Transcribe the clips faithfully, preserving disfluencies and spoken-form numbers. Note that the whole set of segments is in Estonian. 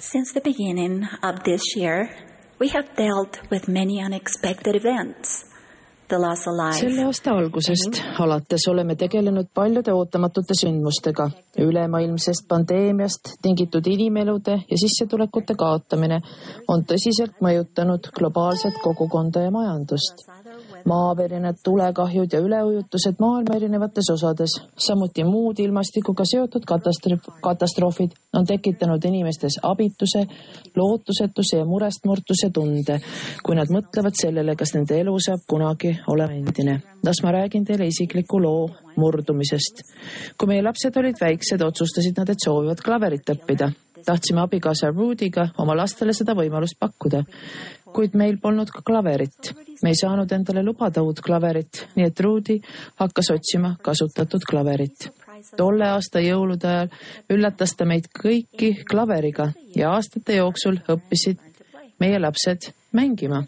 Since the beginning of this year, we have dealt with many unexpected events. The loss of life. Selle aasta algusest alates oleme tegelenud paljude ootamatute sündmustega. Ülemaailmsest pandeemiast tingitud inimelude ja sissetulekute kaotamine on tõsiselt mõjutanud globaalset kogukonda ja majandust. Maavärinad, tulekahjud ja üleujutused maailma erinevates osades, samuti muud ilmastikuga seotud katastroofid on tekitanud inimestes abituse, lootusetuse ja murest murtuse tunde, kui nad mõtlevad sellele, kas nende elu saab kunagi olema endine. Las ma räägin teile isikliku loo murdumisest. Kui meie lapsed olid väiksed, otsustasid nad, et soovivad klaverit õppida. Tahtsime abikaasa Rudiga oma lastele seda võimalust pakkuda, kuid meil polnud ka klaverit. Me ei saanud endale lubada uut klaverit, nii et Rudi hakkas otsima kasutatud klaverit. Tolle aasta jõulude ajal üllatas ta meid kõiki klaveriga ja aastate jooksul õppisid meie lapsed mängima.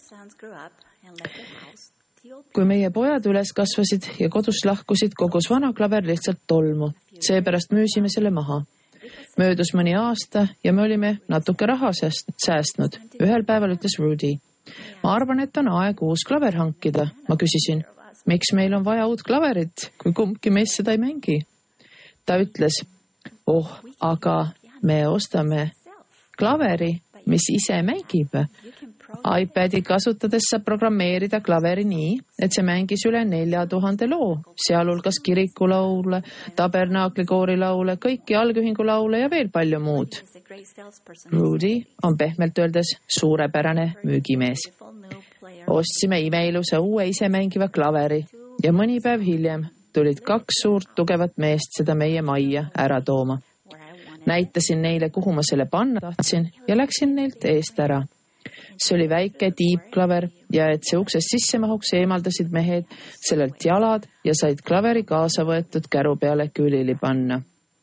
Kui meie pojad üles kasvasid ja kodus lahkusid, kogus vana klaver lihtsalt tolmu. Seepärast müüsime selle maha. Möödus mõni aasta ja me olime natuke raha säästnud. Ühel päeval ütles Rudi: ma arvan, et on aeg uus klaver hankida. Ma küsisin, miks meil on vaja uut klaverit, kui kumbki meist seda ei mängi? Ta ütles, oh, aga me ostame klaveri, mis ise mängib. iPadi kasutades saab programmeerida klaveri nii, et see mängis üle nelja tuhande loo, sealhulgas kirikulaule, tabernaakli laule, kõiki algühingu laule ja veel palju muud. Rudi on pehmelt öeldes suurepärane müügimees. Ostsime imeilusa uue isemängiva klaveri ja mõni päev hiljem tulid kaks suurt tugevat meest seda meie majja ära tooma. Näitasin neile, kuhu ma selle panna tahtsin ja läksin neilt eest ära. See oli väike tiibklaver ja et see uksest sisse mahuks, eemaldasid mehed sellelt jalad ja said klaveri kaasa võetud käru peale külili panna.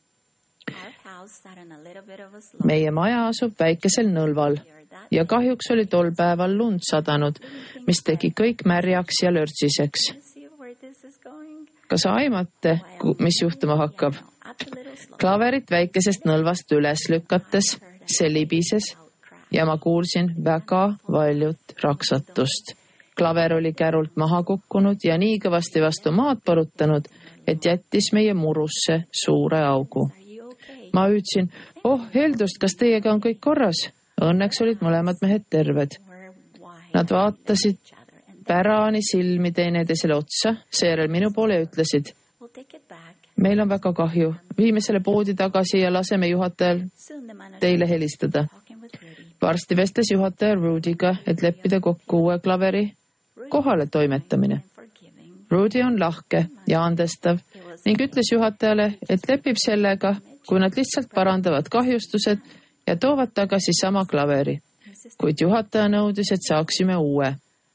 Meie maja asub väikesel nõlval ja kahjuks oli tol päeval lund sadanud, mis tegi kõik märjaks ja lörtsiseks. Kas aimate, mis juhtuma hakkab? Klaverit väikesest nõlvast üles lükates, see libises ja ma kuulsin väga valjut raksatust. Klaver oli kärult maha kukkunud ja nii kõvasti vastu maad põrutanud, et jättis meie murusse suure augu. Ma hüüdsin, oh heldust, kas teiega on kõik korras? Õnneks olid mõlemad mehed terved. Nad vaatasid pärani silmi teineteisele otsa, seejärel minu poole ja ütlesid, meil on väga kahju, viime selle poodi tagasi ja laseme juhatajal teile helistada. Varsti vestes juhataja Rudiga, et leppida kokku uue klaveri kohale toimetamine. Rudi on lahke ja andestav ning ütles juhatajale, et lepib sellega, kui nad lihtsalt parandavad kahjustused ja toovad tagasi sama klaveri. Kuid juhataja nõudis, et saaksime uue.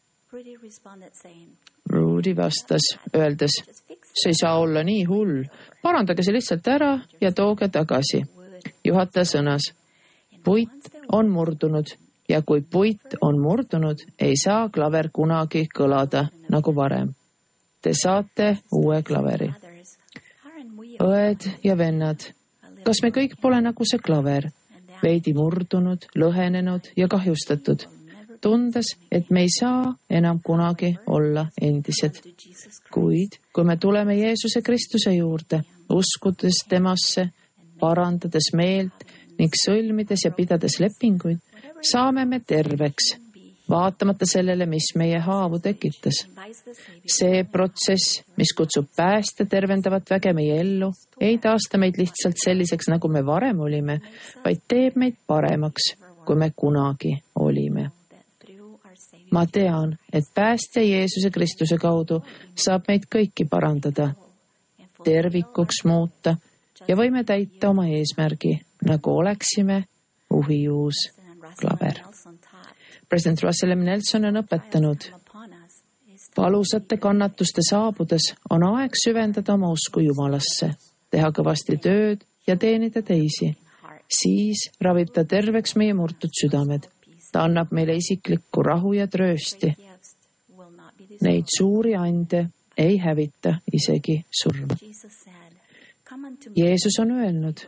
Rudi vastas, öeldes, see ei saa olla nii hull. Parandage see lihtsalt ära ja tooge tagasi. Juhataja sõnas, puit on murdunud ja kui puit on murdunud, ei saa klaver kunagi kõlada nagu varem. Te saate uue klaveri. Õed ja vennad, kas me kõik pole nagu see klaver, veidi murdunud, lõhenenud ja kahjustatud, tundes, et me ei saa enam kunagi olla endised. Kuid kui me tuleme Jeesuse Kristuse juurde, uskudes temasse, parandades meelt ning sõlmides ja pidades lepinguid, saame me terveks, vaatamata sellele, mis meie haavu tekitas. See protsess, mis kutsub pääste tervendavat väge meie ellu, ei taasta meid lihtsalt selliseks, nagu me varem olime, vaid teeb meid paremaks, kui me kunagi olime. Ma tean, et päästja Jeesuse Kristuse kaudu saab meid kõiki parandada, tervikuks muuta ja võime täita oma eesmärgi, nagu oleksime uhiuus klaver. President Russell M. Nelson on õpetanud, valusate kannatuste saabudes on aeg süvendada oma usku Jumalasse, teha kõvasti tööd ja teenida teisi. Siis ravib ta terveks meie murtud südamed. Ta annab meile isiklikku rahu ja tröösti. Neid suuri ande ei hävita isegi surm. Jeesus on öelnud,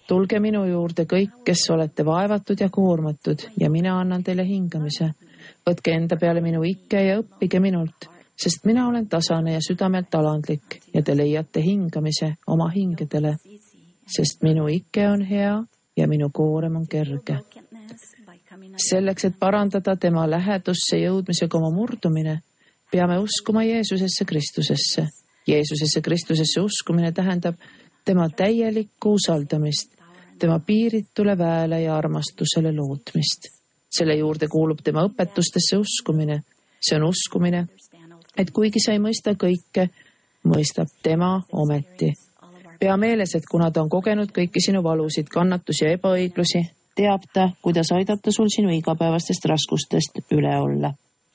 tulge minu juurde kõik, kes olete vaevatud ja koormatud ja mina annan teile hingamise. Võtke enda peale minu ikke ja õppige minult, sest mina olen tasane ja südamelt alandlik ja te leiate hingamise oma hingedele, sest minu ikke on hea ja minu koorem on kerge. Selleks, et parandada tema lähedusse jõudmisega oma murdumine, peame uskuma Jeesusesse Kristusesse. Jeesusesse Kristusesse uskumine tähendab tema täielikku usaldamist, tema piiritule väele ja armastusele lootmist. Selle juurde kuulub tema õpetustesse uskumine. See on uskumine, et kuigi sa ei mõista kõike, mõistab tema ometi. Pea meeles, et kuna ta on kogenud kõiki sinu valusid, kannatusi ja ebaõiglusi, teab ta, kuidas aidata sul sinu igapäevastest raskustest üle olla.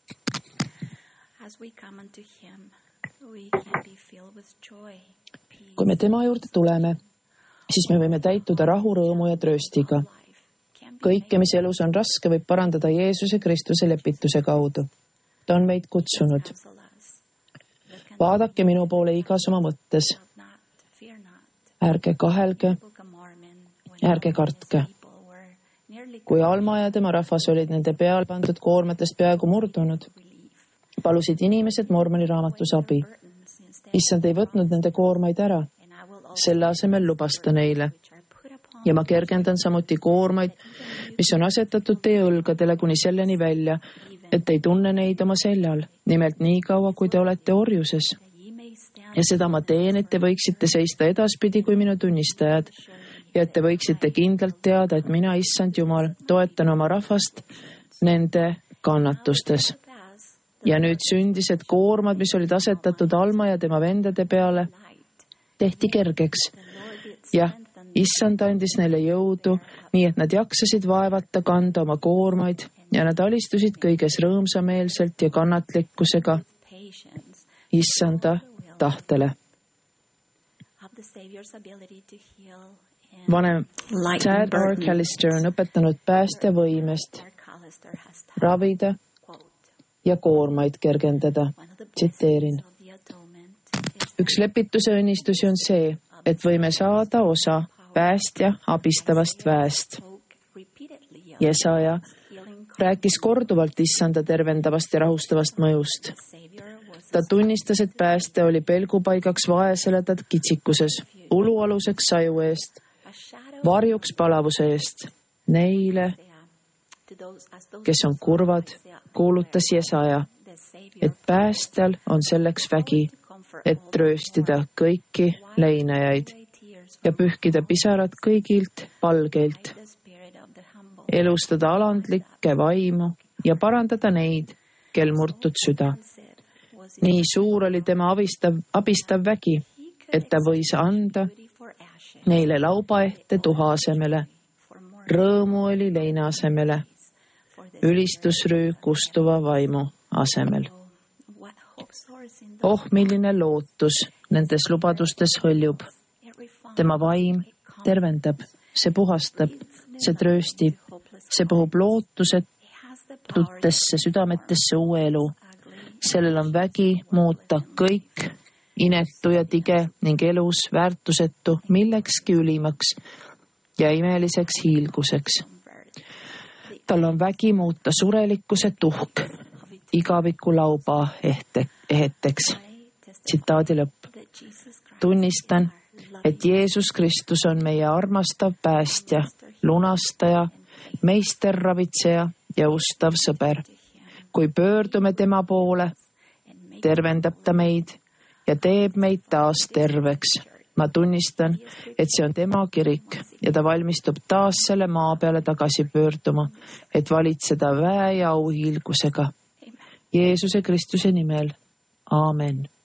Kui me tema juurde tuleme, siis me võime täituda rahu, rõõmu ja trööstiga. Kõike, mis elus on raske, võib parandada Jeesuse Kristuse lepituse kaudu. Ta on meid kutsunud. Vaadake minu poole igas oma mõttes. Ärge kahelge, ärge kartke. Kui Alma ja tema rahvas olid nende peal pandud koormatest peaaegu murdunud, palusid inimesed Mormoni raamatus abi. Issand ei võtnud nende koormaid ära. Selle asemel lubas ta neile. Ja ma kergendan samuti koormaid, mis on asetatud teie õlgadele kuni selleni välja, et ei tunne neid oma seljal, nimelt nii kaua, kui te olete orjuses. Ja seda ma teen, et te võiksite seista edaspidi kui minu tunnistajad ja et te võiksite kindlalt teada, et mina, Issand Jumal, toetan oma rahvast nende kannatustes. Ja nüüd sündis, et koormad, mis olid asetatud Alma ja tema vendade peale, tehti kergeks. Jah, Issand andis neile jõudu, nii et nad jaksasid vaevata kanda oma koormaid ja nad alistusid kõiges rõõmsameelselt ja kannatlikkusega Issanda tahtele. Vanem Tad R. Callister on õpetanud päästja võimest ravida ja koormaid kergendada. Tsiteerin. Üks lepituse õnnistusi on see, et võime saada osa päästja abistavast väest. Jesaja rääkis korduvalt Issanda tervendavast ja rahustavast mõjust. Ta tunnistas, et päästja oli pelgupaigaks vaesele ta kitsikuses, ulualuseks saju eest, varjuks palavuse eest. Neile, kes on kurvad, kuulutas Jesaja, et päästjal on selleks vägi, et trööstida kõiki leinajaid ja pühkida pisarad kõigilt palgeilt, elustada alandlikke vaimu ja parandada neid, kel murtud süda. Nii suur oli tema abistav, abistav vägi, et ta võis anda neile laubaehte tuha asemele, rõõmu oli leina asemele, ülistusrüü kustuva vaimu asemel. Oh, milline lootus nendes lubadustes hõljub. Tema vaim tervendab, see puhastab, see trööstib, see puhub lootusetutesse südametesse uue elu. Sellel on vägi muuta kõik inetu ja tige ning elus väärtusetu millekski ülimaks ja imeliseks hiilguseks. Tal on vägi muuta surelikkuse tuhk igaviku lauba ehte, eheteks. Tsitaadi lõpp. Tunnistan, et Jeesus Kristus on meie armastav päästja, lunastaja, meisterravitseja ja ustav sõber. Kui pöördume tema poole, tervendab ta meid ja teeb meid taas terveks. Ma tunnistan, et see on tema kirik ja ta valmistub taas selle maa peale tagasi pöörduma, et valitseda väe ja auhiilgusega. Jeesuse Kristuse nimel. Aamen.